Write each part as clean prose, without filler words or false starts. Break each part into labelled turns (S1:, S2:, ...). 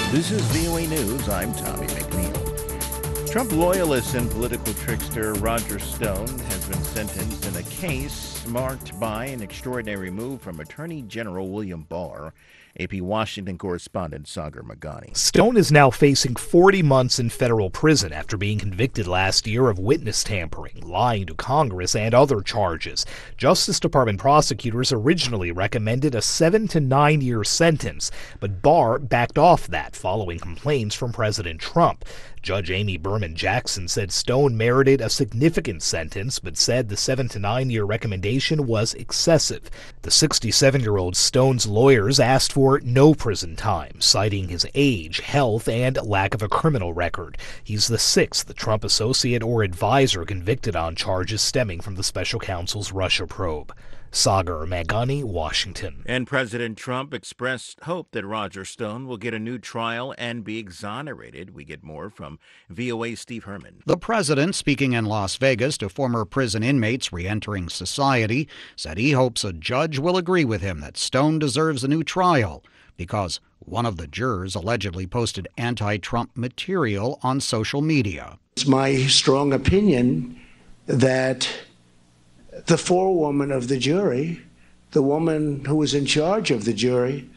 S1: This is VOA News. I'm Tommy McNeil. Trump loyalist and political trickster Roger Stone has been sentenced in a case marked by an extraordinary move from Attorney General William Barr. AP Washington correspondent Sagar Meghani.
S2: Stone is now facing 40 months in federal prison after being convicted last year of witness tampering, lying to Congress, and other charges. Justice Department prosecutors originally recommended a 7 to 9 year sentence, but Barr backed off that following complaints from President Trump. Judge Amy Berman Jackson said Stone merited a significant sentence, but said the 7 to 9 year recommendation was excessive. The 67-year-old Stone's lawyers asked for no prison time, citing his age, health, and lack of a criminal record. He's the sixth Trump associate or advisor convicted on charges stemming from the special counsel's Russia probe. Sagar Meghani, Washington.
S1: And President Trump expressed hope that Roger Stone will get a new trial and be exonerated. We get more from VOA's Steve Herman.
S3: The president, speaking in Las Vegas to former prison inmates re-entering society, said he hopes a judge will agree with him that Stone deserves a new trial because one of the jurors allegedly posted anti-Trump material on social media.
S4: It's my strong opinion that the forewoman of the jury, the woman who was in charge of the jury,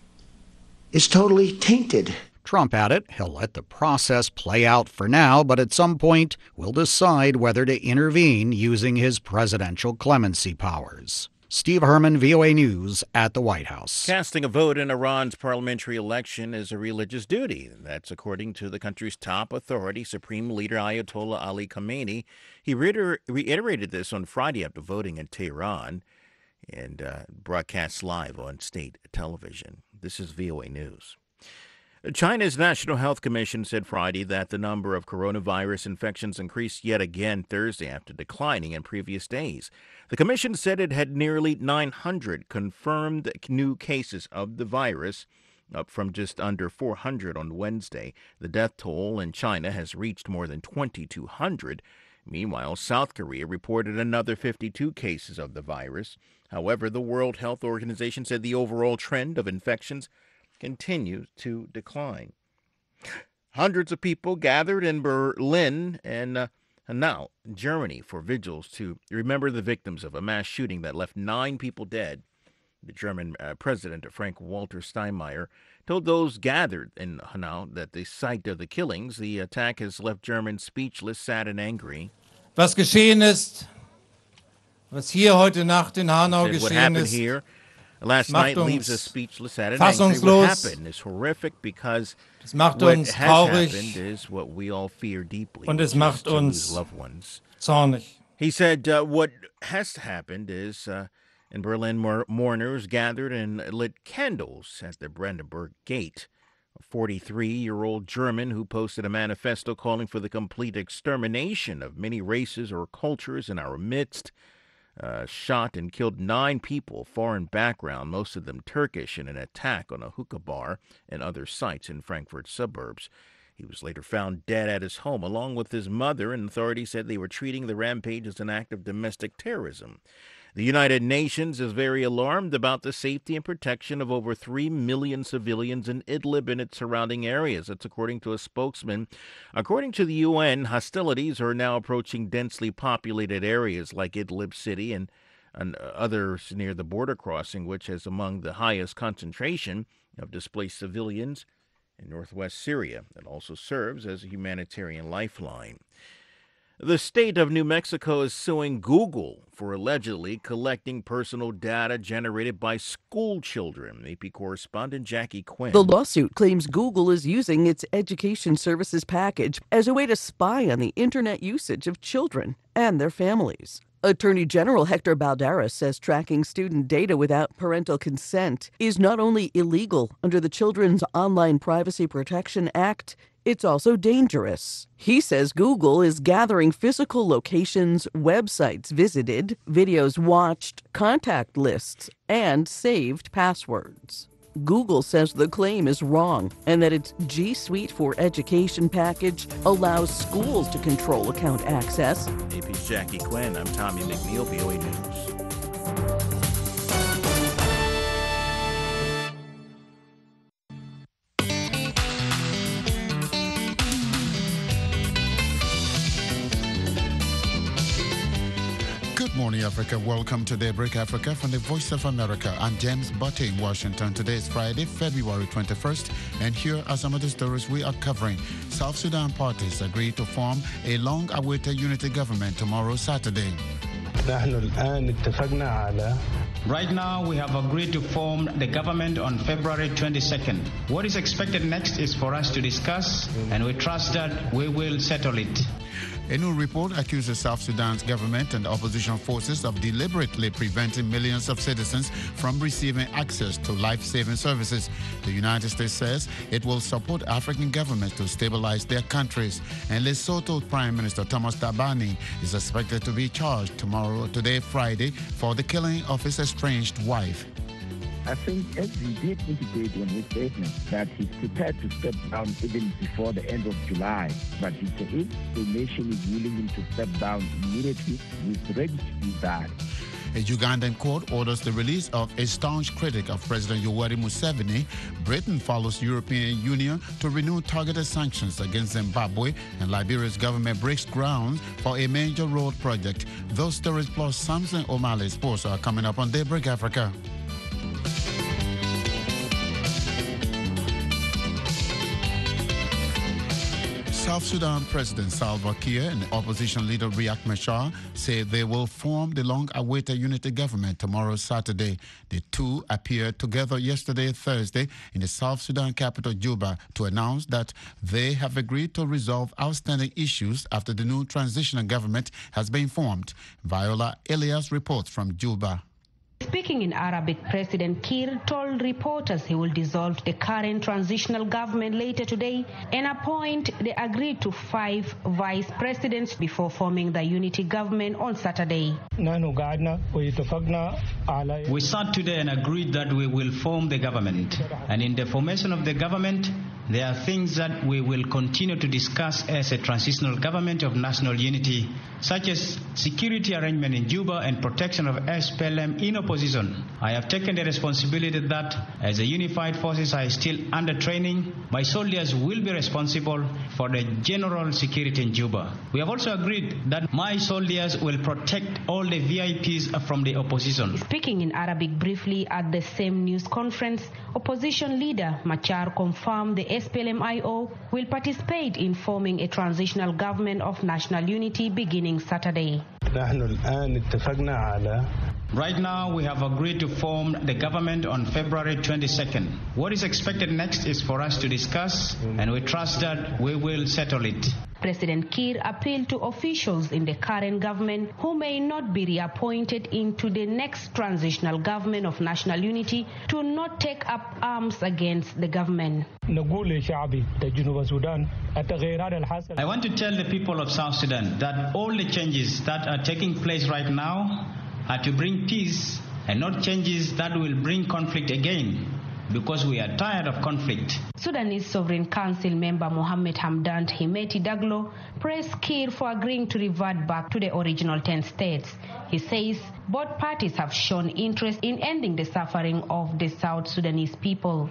S4: is totally tainted.
S3: Trump added he'll let the process play out for now, but at some point will decide whether to intervene using his presidential clemency powers. Steve Herman, VOA News at the White House.
S1: Casting a vote in Iran's parliamentary election is a religious duty. That's according to the country's top authority, Supreme Leader Ayatollah Ali Khamenei. He reiterated this on Friday after voting in Tehran and broadcast live on state television. This is VOA News. China's National Health Commission said Friday that the number of coronavirus infections increased yet again Thursday after declining in previous days. The commission said it had nearly 900 confirmed new cases of the virus, up from just under 400 on Wednesday. The death toll in China has reached more than 2,200. Meanwhile, South Korea reported another 52 cases of the virus. However, the World Health Organization said the overall trend of infections continues to decline. Hundreds of people gathered in Berlin and now Germany for vigils to remember the victims of a mass shooting that left 9 people dead. The German President Frank-Walter Steinmeier told those gathered in Hanau that the site of the killings, the attack has left Germans speechless, sad, and angry.
S5: Was geschehen ist, was hier heute Nacht in Hanau
S1: What
S5: geschehen
S1: happened
S5: ist,
S1: here last night leaves us speechless, sad, and angry. What happened is horrific because what has happened is what we all fear deeply,
S5: und es macht
S1: to
S5: uns
S1: lose loved ones.
S5: zornig.
S1: He said what has happened is in Berlin, mourners gathered and lit candles at the Brandenburg Gate. A 43-year-old German who posted a manifesto calling for the complete extermination of many races or cultures in our midst shot and killed 9 people, foreign background, most of them Turkish, in an attack on a hookah bar and other sites in Frankfurt suburbs. He was later found dead at his home, along with his mother, and authorities said they were treating the rampage as an act of domestic terrorism. The United Nations is very alarmed about the safety and protection of over 3 million civilians in Idlib and its surrounding areas. That's according to a spokesman. According to the UN, hostilities are now approaching densely populated areas like Idlib City and others near the border crossing, which has among the highest concentration of displaced civilians in northwest Syria. It also serves as a humanitarian lifeline. The state of New Mexico is suing Google for allegedly collecting personal data generated by school children. AP correspondent Jackie Quinn.
S6: The lawsuit claims Google is using its education services package as a way to spy on the internet usage of children and their families. Attorney General Hector Balderas says tracking student data without parental consent is not only illegal under the Children's Online Privacy Protection Act, it's also dangerous. He says Google is gathering physical locations, websites visited, videos watched, contact lists, and saved passwords. Google says the claim is wrong and that its G Suite for Education package allows schools to control account access.
S1: AP's Jackie Quinn. I'm Tommy McNeil, VOA News.
S7: morning, Africa. Welcome to Daybreak Africa from the Voice of America. I'm James Butte in Washington. Today is Friday, February 21st, and here are some of the stories we are covering. South Sudan parties agree to form a long-awaited unity government tomorrow, Saturday.
S8: Right now, we have agreed to form the government on February 22nd. What is expected next is for us to discuss, and we trust that we will settle it.
S7: A new report accuses South Sudan's government and opposition forces of deliberately preventing millions of citizens from receiving access to life-saving services. The United States says it will support African governments to stabilize their countries. And Lesotho Prime Minister Thomas Thabane is expected to be charged today, Friday, for the killing of his estranged wife.
S9: I think as he did indicate in his statement that he's prepared to step down even before the end of July. But he said if the nation is willing him to step down immediately, he's ready to do that.
S7: A Ugandan court orders the release of a staunch critic of President Yoweri Museveni. Britain follows European Union to renew targeted sanctions against Zimbabwe, and Liberia's government breaks ground for a major road project. Those stories plus Samson O'Malley's sports are coming up on Daybreak Africa. South Sudan President Salva Kiir and opposition leader Riek Machar say they will form the long-awaited unity government tomorrow, Saturday. The two appeared together yesterday, Thursday, in the South Sudan capital, Juba, to announce that they have agreed to resolve outstanding issues after the new transitional government has been formed. Viola Elias reports from Juba.
S10: Speaking in Arabic, President Kiir told reporters he will dissolve the current transitional government later today and appoint the agreed to 5 vice presidents before forming the unity government on Saturday.
S8: We sat today and agreed that we will form the government. And in the formation of the government, there are things that we will continue to discuss as a transitional government of national unity, such as security arrangement in Juba and protection of SPLM in opposition. I have taken the responsibility that as the unified forces are still under training, my soldiers will be responsible for the general security in Juba. We have also agreed that my soldiers will protect all the VIPs from the opposition.
S10: Speaking in Arabic briefly at the same news conference, opposition leader Machar confirmed the SPLM-IO will participate in forming a transitional government of national unity beginning Saturday.
S8: Right now, we have agreed to form the government on February 22nd. What is expected next is for us to discuss, and we trust that we will settle it.
S10: President Kiir appealed to officials in the current government who may not be reappointed into the next transitional government of national unity to not take up arms against the government.
S8: I want to tell the people of South Sudan that all the changes that are taking place right now are to bring peace and not changes that will bring conflict again, because we are tired of conflict.
S10: Sudanese Sovereign Council member Mohamed Hamdan Himeti Daglo praised Kiir for agreeing to revert back to the original 10 states. He says both parties have shown interest in ending the suffering of the South Sudanese people.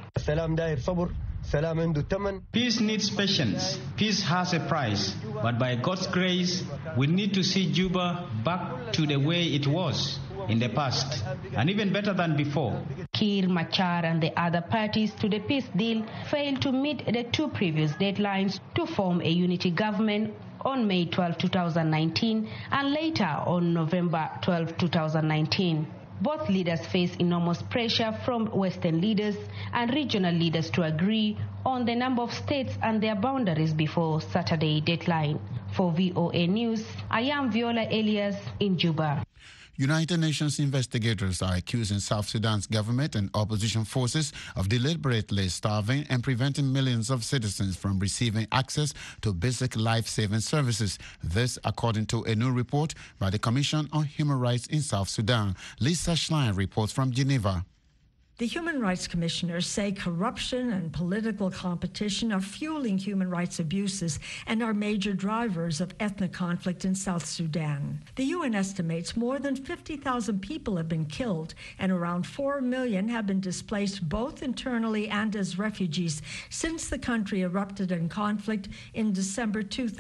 S8: Peace needs patience. Peace has a price. But by God's grace, we need to see Juba back to the way it was in the past, and even better than before.
S10: Kiir, Machar and the other parties to the peace deal failed to meet the 2 previous deadlines to form a unity government on May 12, 2019 and later on November 12, 2019. Both leaders face enormous pressure from Western leaders and regional leaders to agree on the number of states and their boundaries before Saturday deadline. For VOA News, I am Viola Elias in Juba.
S7: United Nations investigators are accusing South Sudan's government and opposition forces of deliberately starving and preventing millions of citizens from receiving access to basic life-saving services. This, according to a new report by the Commission on Human Rights in South Sudan. Lisa Schlein reports from Geneva.
S11: The Human Rights Commissioners say corruption and political competition are fueling human rights abuses and are major drivers of ethnic conflict in South Sudan. The UN estimates more than 50,000 people have been killed and around 4 million have been displaced both internally and as refugees since the country erupted in conflict in December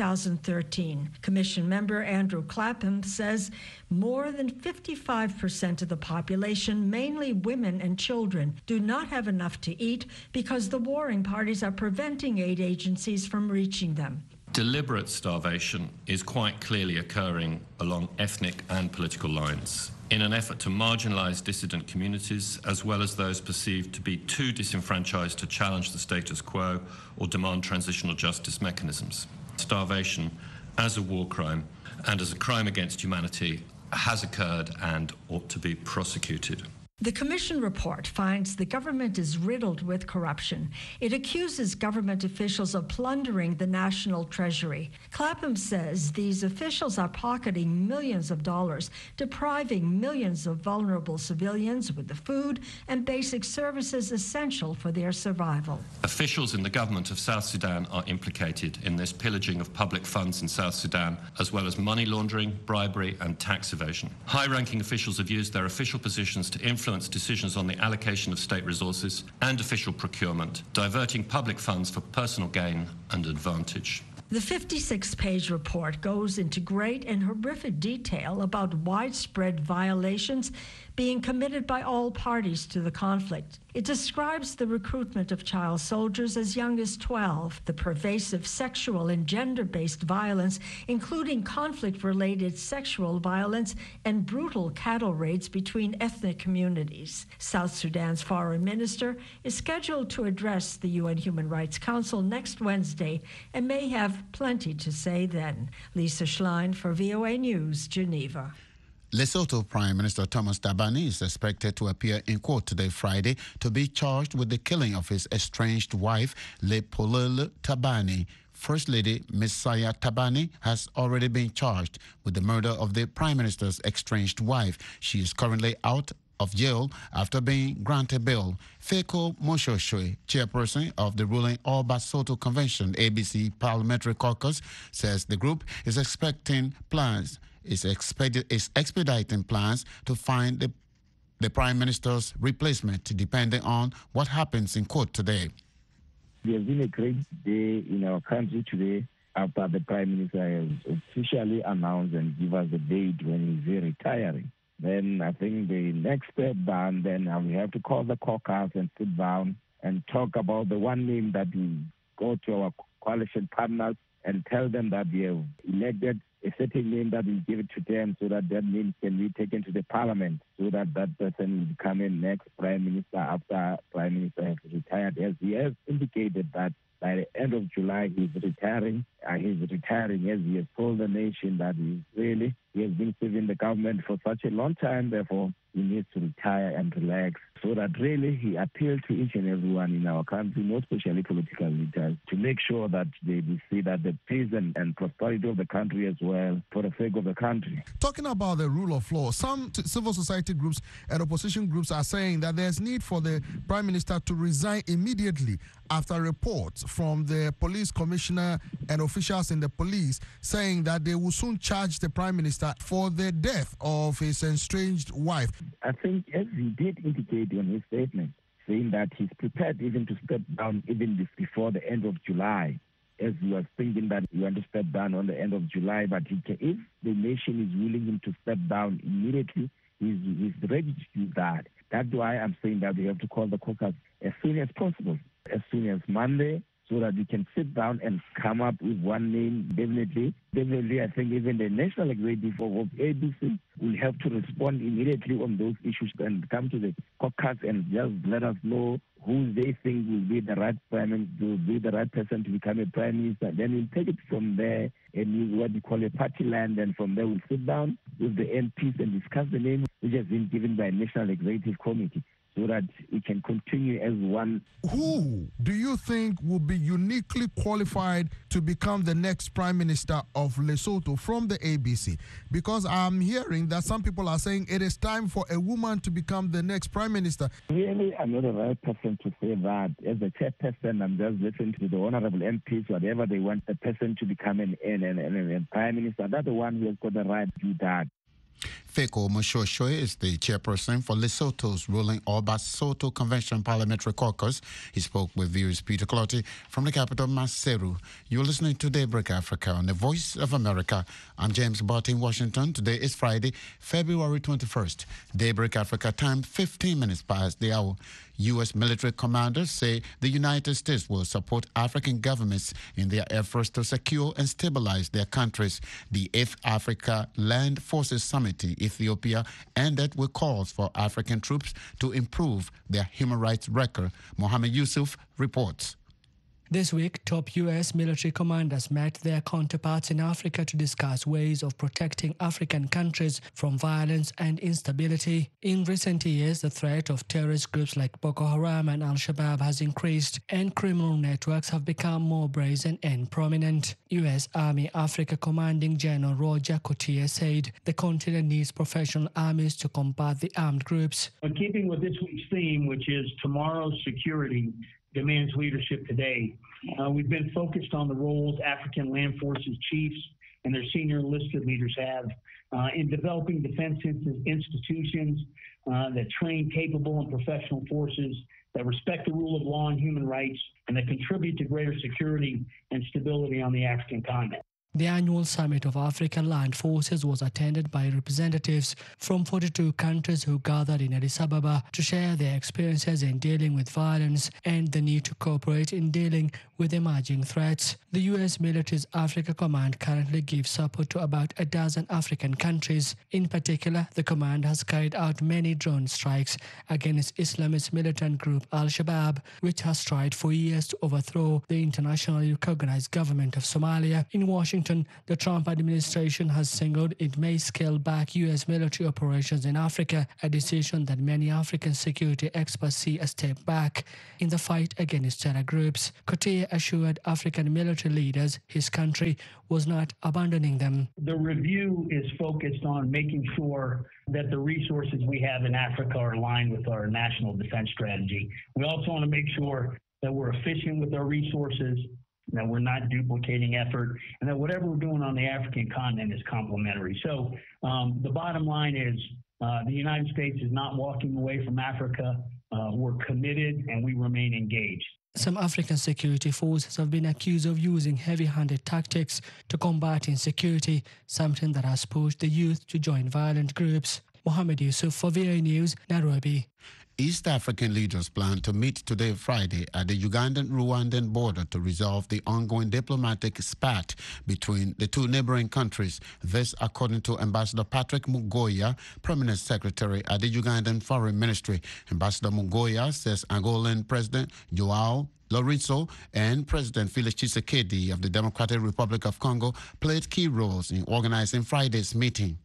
S11: 2013. Commission member Andrew Clapham says more than 55% of the population, mainly women and children, do not have enough to eat because the warring parties are preventing aid agencies from reaching them.
S12: Deliberate starvation is quite clearly occurring along ethnic and political lines in an effort to marginalise dissident communities as well as those perceived to be too disenfranchised to challenge the status quo or demand transitional justice mechanisms. Starvation as a war crime and as a crime against humanity has occurred and ought to be prosecuted.
S11: The Commission report finds the government is riddled with corruption. It accuses government officials of plundering the national treasury. Clapham says these officials are pocketing millions of dollars, depriving millions of vulnerable civilians with the food and basic services essential for their survival.
S12: Officials in the government of South Sudan are implicated in this pillaging of public funds in South Sudan, as well as money laundering, bribery and tax evasion. High-ranking officials have used their official positions to influence decisions on the allocation of state resources and official procurement, diverting public funds for personal gain and advantage.
S11: The 56-page report goes into great and horrific detail about widespread violations being committed by all parties to the conflict. It describes the recruitment of child soldiers as young as 12, the pervasive sexual and gender-based violence, including conflict-related sexual violence and brutal cattle raids between ethnic communities. South Sudan's foreign minister is scheduled to address the UN Human Rights Council next Wednesday and may have plenty to say then. Lisa Schlein for VOA News, Geneva.
S7: Lesotho Prime Minister Thomas Thabane is expected to appear in court today, Friday, to be charged with the killing of his estranged wife, Lepolele Thabane. First Lady Messiah Thabane has already been charged with the murder of the Prime Minister's estranged wife. She is currently out of jail after being granted bail. Feko Moshoshwe, chairperson of the ruling All Basotho Convention ABC Parliamentary Caucus, says the group is expecting plans. Is expediting plans to find the Prime Minister's replacement, depending on what happens in court today.
S9: There has been a great day in our country today after the Prime Minister has officially announced and give us the date when he's retiring. Then I think the next step down, then we have to call the caucus and sit down and talk about the one name that we go to our coalition partners and tell them that we have elected a certain name that we give it to them so that that name can be taken to the parliament so that that person will become a next prime minister after prime minister has retired. As he has indicated that by the end of July he's retiring as he has told the nation that he has been serving the government for such a long time, therefore he needs to retire and relax, so that really he appealed to each and everyone in our country, more especially political leaders, to make sure that they see that the peace and prosperity of the country as well, for the sake of the country.
S13: Talking about the rule of law, some civil society groups and opposition groups are saying that there's need for the Prime Minister to resign immediately after reports from the police commissioner and officials in the police saying that they will soon charge the Prime Minister for the death of his estranged wife.
S9: I think, as he did indicate in his statement, saying that he's prepared even to step down even before the end of July, as he was thinking that he want to step down on the end of July, but if the nation is willing him to step down immediately, he's ready to do that. That's why I'm saying that we have to call the caucus as soon as possible, as soon as Monday, so that we can sit down and come up with one name. Definitely, I think even the National Executive of ABC will have to respond immediately on those issues and come to the caucus and just let us know who they think will be the right person to become a prime minister. Then we'll take it from there and use what we call a party land, and from there we'll sit down with the MPs and discuss the name which has been given by National Executive Committee. so that we can continue as one.
S13: Who do you think will be uniquely qualified to become the next Prime Minister of Lesotho from the ABC? Because I'm hearing that some people are saying it is time for a woman to become the next Prime Minister.
S9: Really, I'm not the right person to say that. As a chairperson, I'm just listening to the honorable MPs, whatever they want a person to become a Prime Minister. That's the one who has got the right to do that.
S7: Feko Moshoshoe is the chairperson for Lesotho's ruling All Basotho Convention Parliamentary Caucus. He spoke with viewers Peter Clottey from the capital, Maseru. You're listening to Daybreak Africa on the Voice of America. I'm James Bott in Washington. Today is Friday, February 21st. Daybreak Africa time, 15 minutes past the hour. U.S. military commanders say the United States will support African governments in their efforts to secure and stabilize their countries. The 8th Africa Land Forces Summit in Ethiopia ended with calls for African troops to improve their human rights record. Mohammed Yusuf reports.
S14: This week, top U.S. military commanders met their counterparts in Africa to discuss ways of protecting African countries from violence and instability. In recent years, the threat of terrorist groups like Boko Haram and Al-Shabaab has increased, and criminal networks have become more brazen and prominent. U.S. Army Africa Commanding General Roger Cotier said the continent needs professional armies to combat the armed groups.
S15: In keeping with this week's theme, which is tomorrow's security demands leadership today, we've been focused on the roles African Land Forces chiefs and their senior enlisted leaders have in developing defense institutions that train capable and professional forces that respect the rule of law and human rights and that contribute to greater security and stability on the African continent.
S14: The annual summit of African Land Forces was attended by representatives from 42 countries who gathered in Addis Ababa to share their experiences in dealing with violence and the need to cooperate in dealing with emerging threats. The U.S. military's Africa Command currently gives support to about a dozen African countries. In particular, the command has carried out many drone strikes against Islamist militant group Al-Shabaab, which has tried for years to overthrow the internationally recognized government of Somalia. In Washington, the Trump administration has signaled it may scale back U.S. military operations in Africa, a decision that many African security experts see a step back in the fight against terror groups. Cotier assured African military leaders his country was not abandoning them.
S15: The review is focused on making sure that the resources we have in Africa are aligned with our national defense strategy. We also want to make sure that we're efficient with our resources, that we're not duplicating effort, and that whatever we're doing on the African continent is complementary. So the bottom line is the United States is not walking away from Africa. We're committed and we remain engaged.
S14: Some African security forces have been accused of using heavy-handed tactics to combat insecurity, something that has pushed the youth to join violent groups. Mohammed Yusuf for VOA News, Nairobi.
S7: East African leaders plan to meet today, Friday, at the Ugandan-Rwandan border to resolve the ongoing diplomatic spat between the two neighboring countries. This, according to Ambassador Patrick Mugoya, Permanent Secretary at the Ugandan Foreign Ministry. Ambassador Mugoya says Angolan President João Lourenço and President Felix Tshisekedi of the Democratic Republic of Congo played key roles in organizing Friday's meeting.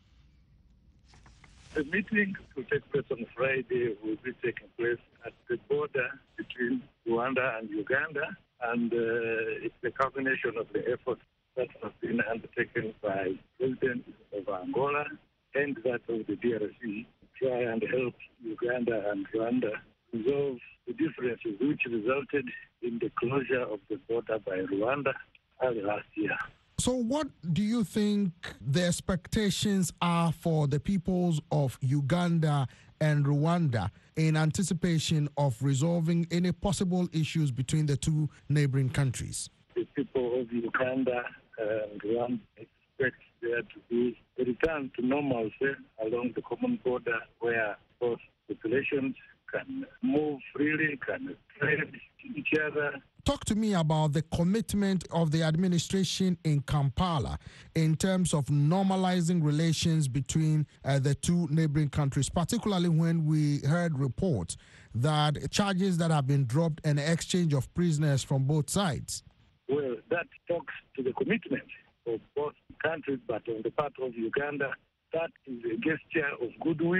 S16: The meeting will take place on Friday, will be taking place at the border between Rwanda and Uganda, and it's the culmination of the efforts that have been undertaken by the President of Angola and that of the DRC to try and help Uganda and Rwanda resolve the differences which resulted in the closure of the border by Rwanda last year.
S13: So what do you think the expectations are for the peoples of Uganda and Rwanda in anticipation of resolving any possible issues between the two neighboring countries?
S16: The people of Uganda and Rwanda expect there to be a return to normalcy along the common border where both populations can move freely, can trade each other.
S13: Talk to me about the commitment of the administration in Kampala in terms of normalizing relations between the two neighboring countries, particularly when we heard reports that charges that have been dropped and exchange of prisoners from both sides.
S16: Well, that talks to the commitment of both countries, but on the part of Uganda, that is a gesture of goodwill,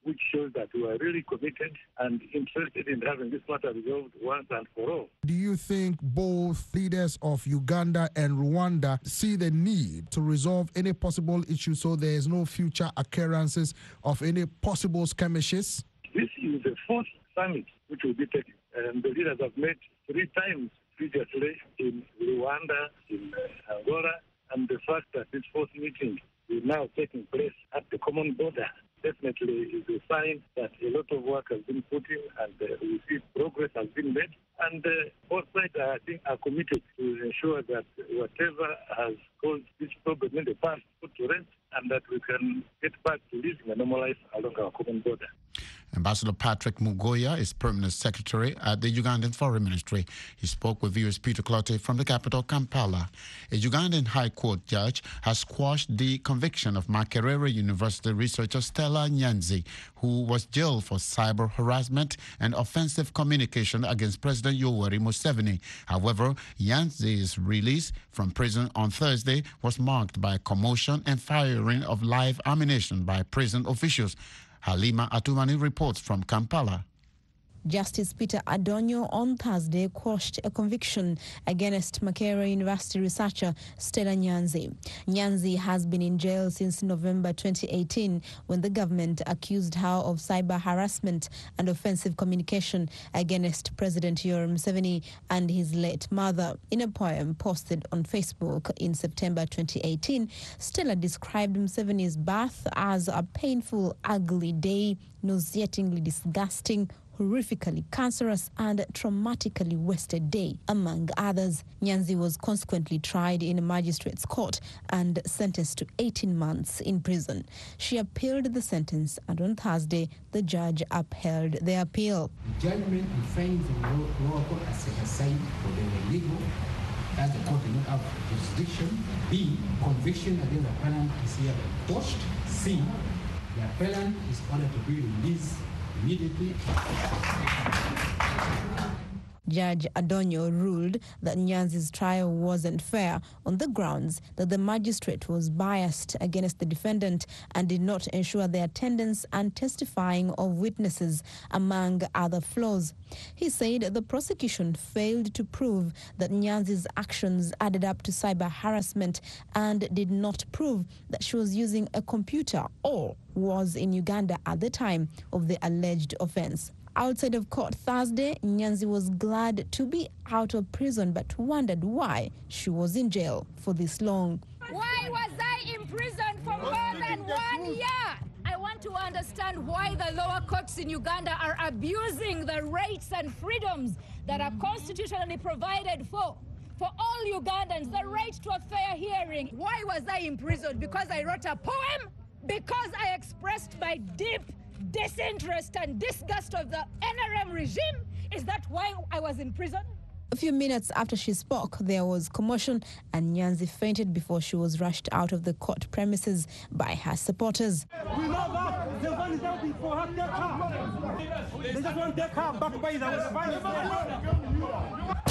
S16: which shows that we are really committed and interested in having this matter resolved once and for all.
S13: Do you think both leaders of Uganda and Rwanda see the need to resolve any possible issues so there is no future occurrences of any possible skirmishes?
S16: This is the fourth summit which will be taken, and the leaders have met 3 times previously in Rwanda, in Angola, and the fact that this fourth meeting is now taking place at the common border definitely is a sign that a lot of work has been put in, and we see progress has been made. And both sides, I think, are committed to ensure that whatever has caused this problem in the past put to rest, and that we can get back to living a normal life along our common border.
S7: Ambassador Patrick Mugoya is Permanent Secretary at the Ugandan Foreign Ministry. He spoke with viewers Peter Clottey from the capital, Kampala. A Ugandan High Court judge has quashed the conviction of Makerere University researcher Stella Nyanzi, who was jailed for cyber harassment and offensive communication against President Yoweri Museveni. However, Nyanzi's release from prison on Thursday was marked by commotion and firing of live ammunition by prison officials. Halima Atumani reports from Kampala.
S17: Justice Peter Adonyo on Thursday quashed a conviction against Makerere University researcher Stella Nyanzi. Nyanzi has been in jail since November 2018 when the government accused her of cyber harassment and offensive communication against President Yoweri Museveni and his late mother. In a poem posted on Facebook in September 2018, Stella described Museveni's birth as a painful, ugly day, nauseatingly disgusting, horrifically cancerous and traumatically wasted day, among others. Nyanzi was consequently tried in a magistrate's court and sentenced to 18 months in prison. She appealed the sentence, and on Thursday, the judge upheld the appeal.
S18: The judgment defines the lower court as set aside for the illegal, as the court did not have jurisdiction. B, conviction against the appellant is here quashed. C, the appellant is ordered to be released immediately.
S17: Judge Adonyo ruled that Nyanzi's trial wasn't fair on the grounds that the magistrate was biased against the defendant and did not ensure the attendance and testifying of witnesses, among other flaws. He said the prosecution failed to prove that Nyanzi's actions added up to cyber harassment and did not prove that she was using a computer or was in Uganda at the time of the alleged offense. Outside of court Thursday, Nyanzi was glad to be out of prison but wondered why she was in jail for this long.
S19: Why was I in prison for more than 1 year? I want to understand why the lower courts in Uganda are abusing the rights and freedoms that are constitutionally provided for all Ugandans, the right to a fair hearing. Why was I in prison? Because I wrote a poem? Because I expressed my deep disinterest and disgust of the NRM regime? Is that why I was in prison?
S17: A few minutes after she spoke, there was commotion and Nyanzi fainted before she was rushed out of the court premises by her supporters.
S20: We know that the one is helping for her take her. They just want to take her back by the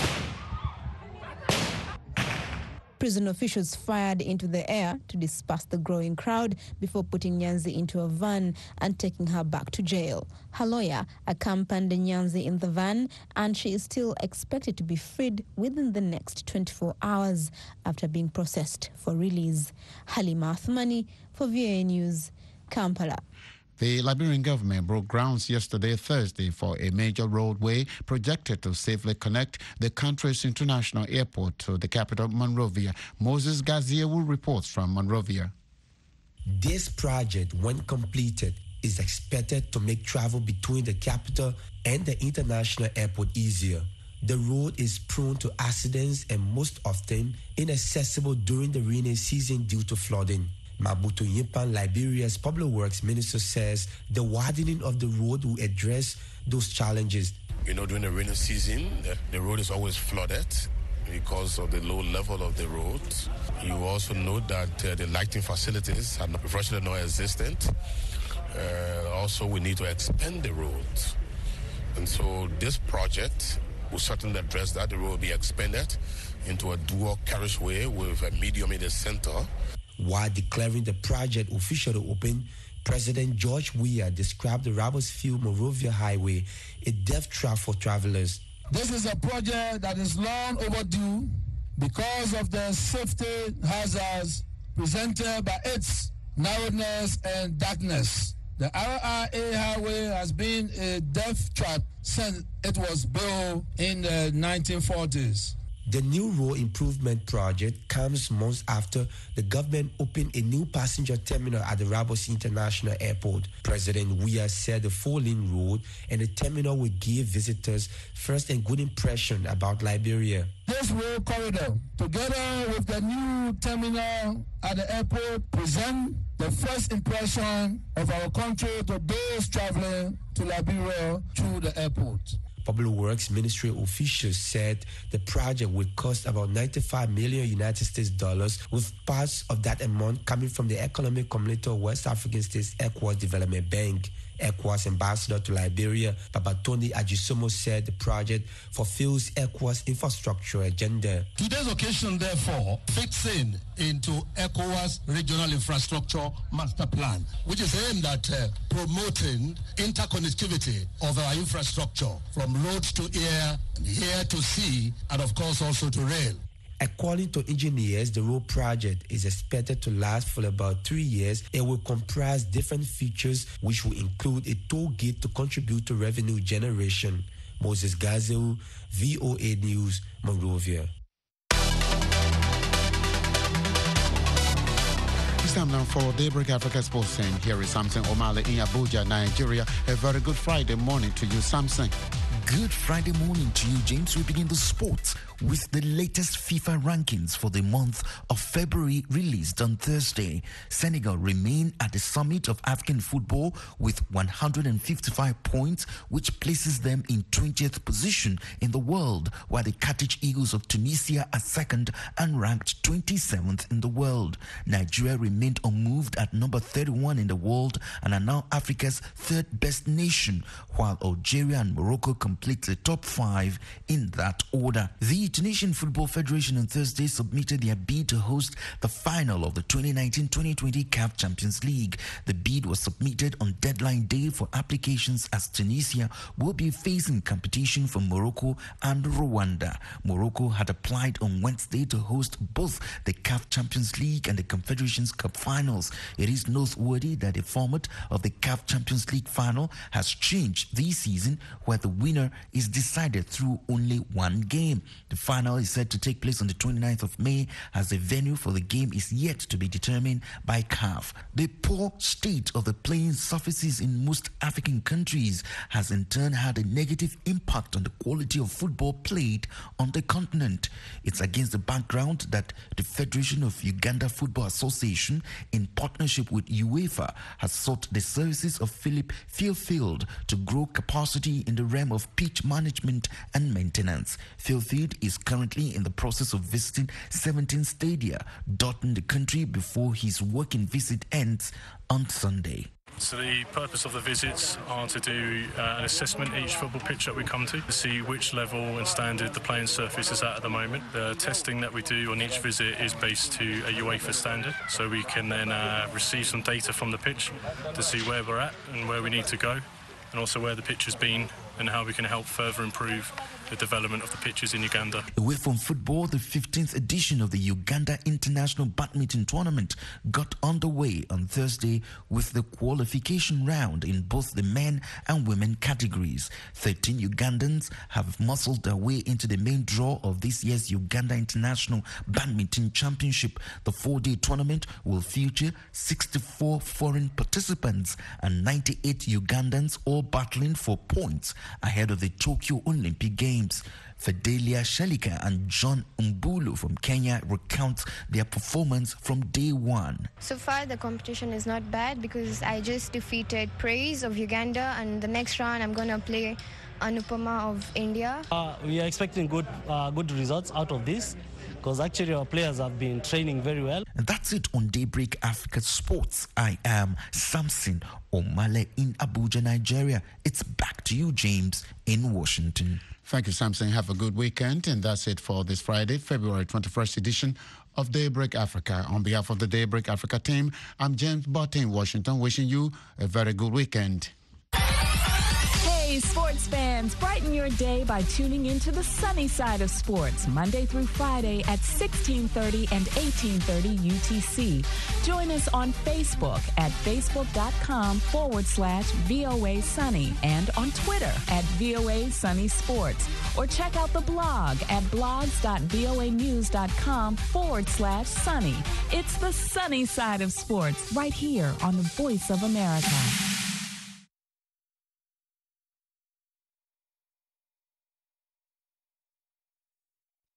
S17: Prison officials fired into the air to disperse the growing crowd before putting Nyanzi into a van and taking her back to jail. Her lawyer accompanied Nyanzi in the van, and she is still expected to be freed within the next 24 hours after being processed for release. Halima Athmani for VOA News, Kampala.
S7: The Liberian government broke grounds yesterday, Thursday, for a major roadway projected to safely connect the country's international airport to the capital, Monrovia. Moses Gaziewu reports from Monrovia.
S21: This project, when completed, is expected to make travel between the capital and the international airport easier. The road is prone to accidents and most often inaccessible during the rainy season due to flooding. Mabutu Yimpan, Liberia's Public Works Minister, says the widening of the road will address those challenges.
S22: You know, during the rainy season, the road is always flooded because of the low level of the road. You also know that the lighting facilities are virtually non-existent. Also, we need to expand the road. And so this project will certainly address that. The road will be expanded into a dual carriageway with a medium in the center.
S21: While declaring the project officially open, President George Weah described the Rabosville-Monrovia Highway a death trap for travelers.
S2: This is a project that is long overdue because of the safety hazards presented by its narrowness and darkness. The RRA highway has been a death trap since it was built in the 1940s.
S21: The new road improvement project comes months after the government opened a new passenger terminal at the Rabos International Airport. President Weah said the 4-lane road and the terminal will give visitors first and good impression about Liberia.
S2: This road corridor, together with the new terminal at the airport, present the first impression of our country to those traveling to Liberia through the airport.
S21: Public Works Ministry officials said the project will cost about $95 million United States dollars, with parts of that amount coming from the Economic Community of West African States ECOWAS Development Bank. ECOWAS ambassador to Liberia, Babatoni Ajisomo, said the project fulfills ECOWAS infrastructure agenda.
S4: Today's occasion, therefore, fits into ECOWAS regional infrastructure master plan, which is aimed at promoting interconnectivity of our infrastructure from road to air, air to sea, and of course also to rail.
S21: According to engineers, the road project is expected to last for about 3 years. It will comprise different features, which will include a toll gate to contribute to revenue generation. Moses Gazeu, VOA News, Monrovia.
S7: It's time now for Daybreak Africa Sports Scene. Here is Samson Omale in Abuja, Nigeria. A very good Friday morning to you, Samson.
S23: Good Friday morning to you, James. We begin the sports with the latest FIFA rankings for the month of February released on Thursday. Senegal remain at the summit of African football with 155 points, which places them in 20th position in the world, while the Carthage Eagles of Tunisia are second and ranked 27th in the world. Nigeria remained unmoved at number 31 in the world and are now Africa's third best nation, while Algeria and Morocco complete the top 5 in that order. The Tunisian Football Federation on Thursday submitted their bid to host the final of the 2019-2020 CAF Champions League. The bid was submitted on deadline day for applications, as Tunisia will be facing competition from Morocco and Rwanda. Morocco had applied on Wednesday to host both the CAF Champions League and the Confederations Cup finals. It is noteworthy that the format of the CAF Champions League final has changed this season, where the winner is decided through only one game. The final is set to take place on the 29th of May, as the venue for the game is yet to be determined by CAF. The poor state of the playing surfaces in most African countries has in turn had a negative impact on the quality of football played on the continent. It's against the background that the Federation of Uganda Football Association, in partnership with UEFA, has sought the services of Philip Field to grow capacity in the realm of pitch management and maintenance. Field is currently in the process of visiting 17 stadia dotting the country before his working visit ends on Sunday.
S24: So the purpose of the visits are to do an assessment each football pitch that we come to see which level and standard the playing surface is at the moment. The testing that we do on each visit is based to a UEFA standard, so we can then receive some data from the pitch to see where we're at and where we need to go, and also where the pitch has been and how we can help further improve the development of the pitches in Uganda.
S23: Away from football, the 15th edition of the Uganda International Badminton Tournament got underway on Thursday with the qualification round in both the men and women categories. 13 Ugandans have muscled their way into the main draw of this year's Uganda International Badminton Championship. The 4-day tournament will feature 64 foreign participants and 98 Ugandans, all battling for points ahead of the Tokyo Olympic Games. Fidelia Shalika and John Mbulu from Kenya recount their performance from day one.
S25: So far the competition is not bad because I just defeated Praise of Uganda, and the next round I'm going to play Anupama of India.
S26: We are expecting good results out of this, because actually our players have been training very well.
S23: And that's it on Daybreak Africa Sports. I am Samson Omale in Abuja, Nigeria. It's back to you, James, in Washington.
S7: Thank you, Samson. Have a good weekend. And that's it for this Friday, February 21st edition of Daybreak Africa. On behalf of the Daybreak Africa team, I'm James Botte in Washington, wishing you a very good weekend.
S1: Hey, sports fans, brighten your day by tuning into the sunny side of sports, Monday through Friday at 1630 and 1830 UTC. Join us on Facebook at facebook.com/VOA Sunny and on Twitter at VOA Sunny Sports. Or check out the blog at blogs.voanews.com/sunny. It's the sunny side of sports right here on the Voice of America.